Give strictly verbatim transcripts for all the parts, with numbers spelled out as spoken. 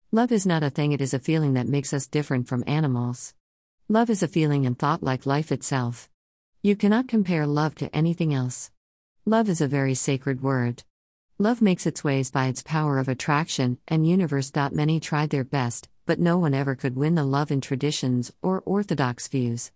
Love is not a thing, it is a feeling that makes us different from animals. Love is a feeling and thought like life itself. You cannot compare love to anything else. Love is a very sacred word. Love makes its ways by its power of attraction and universe. Many tried their best, but no one ever could win the love in traditions or orthodox views.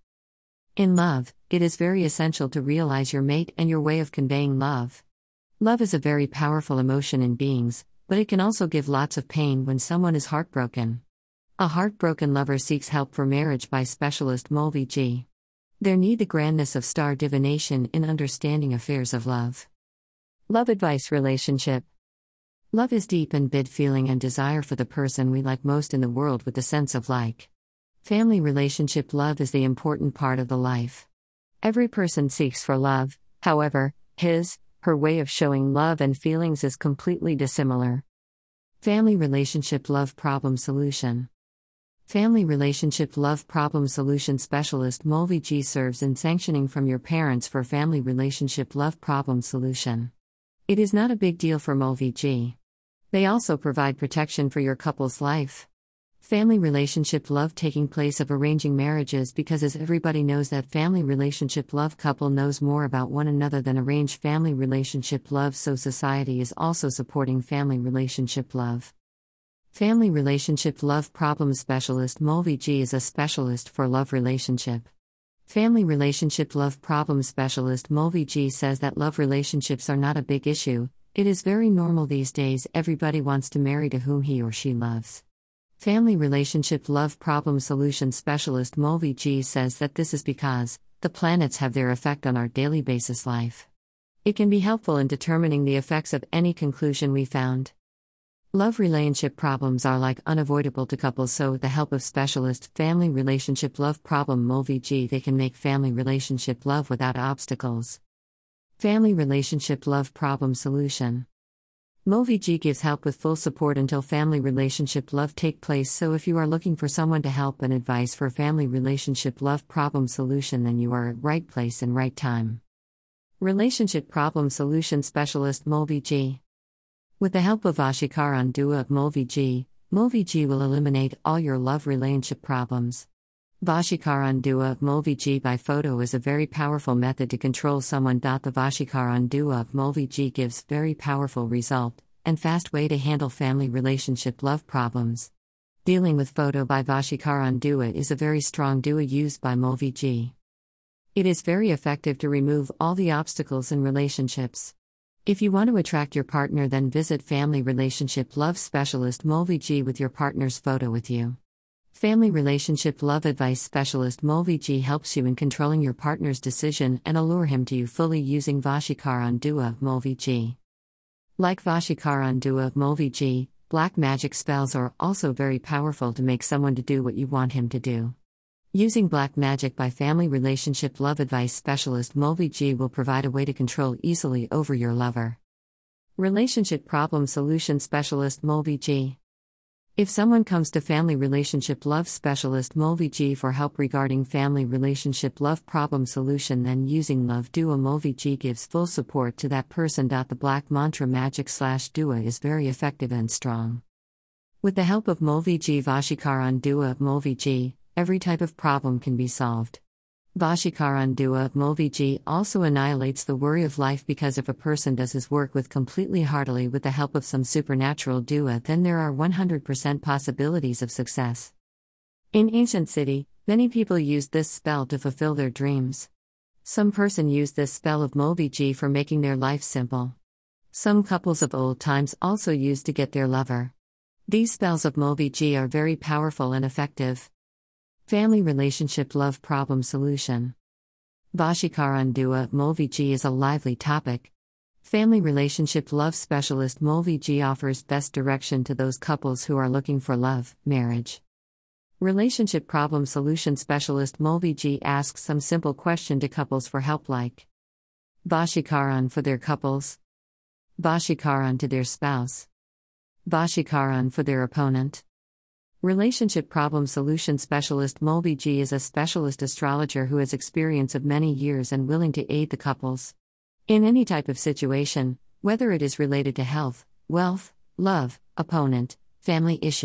In love, it is very essential to realize your mate and your way of conveying love. Love is a very powerful emotion in beings, but it can also give lots of pain when someone is heartbroken. A heartbroken lover seeks help for marriage by specialist Mulvi G. There need the grandness of star divination in understanding affairs of love. Love advice relationship. Love is deep and bid feeling and desire for the person we like most in the world with the sense of like. Family relationship love is the important part of the life. Every person seeks for love, however, his, her way of showing love and feelings is completely dissimilar. Family relationship love problem solution. Family relationship love problem solution specialist Mulvi G serves in sanctioning from your parents for family relationship love problem solution. It is not a big deal for Mulvi G. They also provide protection for your couple's life. Family relationship love taking place of arranging marriages, because as everybody knows that family relationship love couple knows more about one another than arranged family relationship love, so society is also supporting family relationship love. Family relationship love problem specialist Mulvi G is a specialist for love relationship. Family relationship love problem specialist Mulvi G says that love relationships are not a big issue. It is very normal these days. Everybody wants to marry to whom he or she loves. Family relationship love problem solution specialist Mulvi G says that this is because the planets have their effect on our daily basis life. It can be helpful in determining the effects of any conclusion we found. Love relationship problems are like unavoidable to couples, so with the help of specialist family relationship love problem Mulvi G, they can make family relationship love without obstacles. Family relationship love problem solution. Mulvi G gives help with full support until family relationship love take place, so if you are looking for someone to help and advice for family relationship love problem solution, then you are at right place and right time. Relationship problem solution specialist Mulvi G. With the help of Vashikaran Dua of Mulvi G, Mulvi G will eliminate all your love relationship problems. Vashikaran Dua of Mulvi G by photo is a very powerful method to control someone. The Vashikaran Dua of Mulvi G gives very powerful result and fast way to handle family relationship love problems. Dealing with photo by Vashikaran Dua is a very strong dua used by Mulvi G. It is very effective to remove all the obstacles in relationships. If you want to attract your partner, then visit Family Relationship Love Specialist Mulvi G with your partner's photo with you. Family Relationship Love Advice Specialist Mulvi G helps you in controlling your partner's decision and allure him to you fully using Vashikaran Dua of Mulvi G. Like Vashikaran Dua of Mulvi G, black magic spells are also very powerful to make someone to do what you want him to do. Using Black Magic by Family Relationship Love Advice Specialist Mulvi G will provide a way to control easily over your lover. Relationship Problem Solution Specialist Mulvi G. If someone comes to Family Relationship Love Specialist Mulvi G for help regarding family relationship love problem solution, then using Love Dua Mulvi G gives full support to that person. The Black Mantra Magic slash Dua is very effective and strong. With the help of Mulvi G Vashikaran Dua of Mulvi G, every type of problem can be solved. Vashikaran Dua of Mulvi G also annihilates the worry of life, because if a person does his work with completely heartily with the help of some supernatural dua, then there are one hundred percent possibilities of success. In ancient city, many people used this spell to fulfill their dreams. Some person used this spell of Mulvi G for making their life simple. Some couples of old times also used to get their lover. These spells of Mulvi G are very powerful and effective. Family Relationship Love Problem Solution. Vashikaran Dua Mulvi G is a lively topic. Family Relationship Love Specialist Mulvi G offers best direction to those couples who are looking for love, marriage. Relationship Problem Solution Specialist Mulvi G asks some simple question to couples for help, like Vashikaran for their couples, Vashikaran to their spouse, Vashikaran for their opponent. Relationship Problem Solution Specialist Mulvi G is a specialist astrologer who has experience of many years and willing to aid the couples in any type of situation, whether it is related to health, wealth, love, opponent, family issue,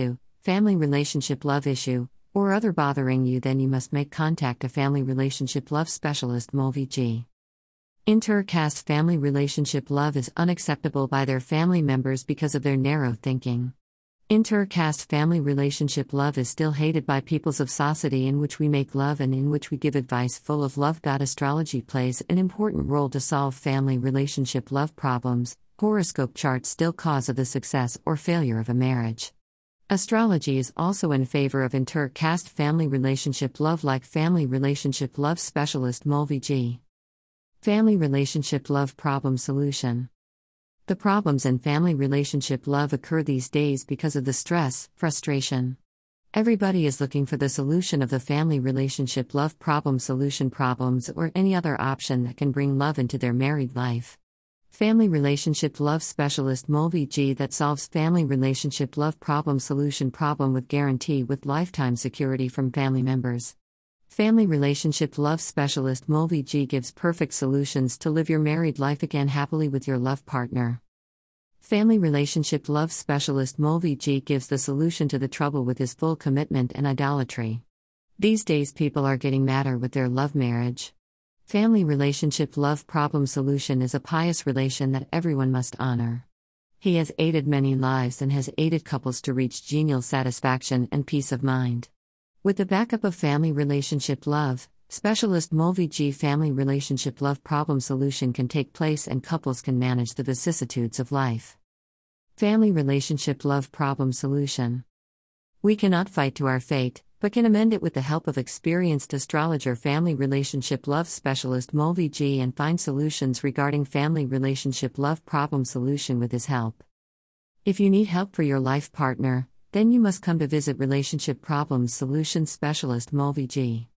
family relationship love issue, or other bothering you, then you must make contact a family relationship love specialist M O V G. Inter-caste family relationship love is unacceptable by their family members because of their narrow thinking. Inter-caste family relationship love is still hated by peoples of society in which we make love and in which we give advice full of love. God, astrology plays an important role to solve family relationship love problems. Horoscope charts still cause of the success or failure of a marriage. Astrology is also in favor of inter-caste family relationship love, like family relationship love specialist M O V G. Family relationship love problem solution. The problems in family relationship love occur these days because of the stress, frustration. Everybody is looking for the solution of the family relationship love problem solution problems or any other option that can bring love into their married life. Family relationship love specialist M O V G that solves family relationship love problem solution problem with guarantee with lifetime security from family members. Family relationship love specialist M O V G gives perfect solutions to live your married life again happily with your love partner. Family relationship love specialist M O V G gives the solution to the trouble with his full commitment and idolatry. These days people are getting madder with their love marriage. Family relationship love problem solution is a pious relation that everyone must honor. He has aided many lives and has aided couples to reach genial satisfaction and peace of mind. With the backup of family relationship love, specialist M O V G family relationship love problem solution can take place and couples can manage the vicissitudes of life. Family relationship love problem solution. We cannot fight to our fate, but can amend it with the help of experienced astrologer family relationship love specialist M O V G and find solutions regarding family relationship love problem solution with his help. If you need help for your life partner, then you must come to visit Relationship Problems Solution Specialist M O V G.